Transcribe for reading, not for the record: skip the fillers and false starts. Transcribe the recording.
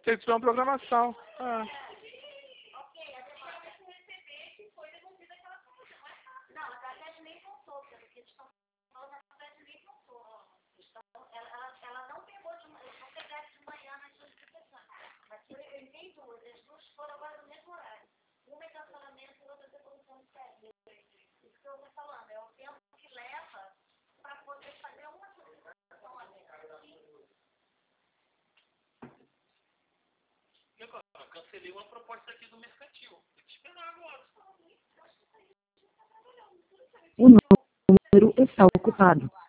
Tem que ter uma programação. E agora? Eu cancelei uma proposta aqui do Mercantil. Tem que esperar agora. O número está ocupado.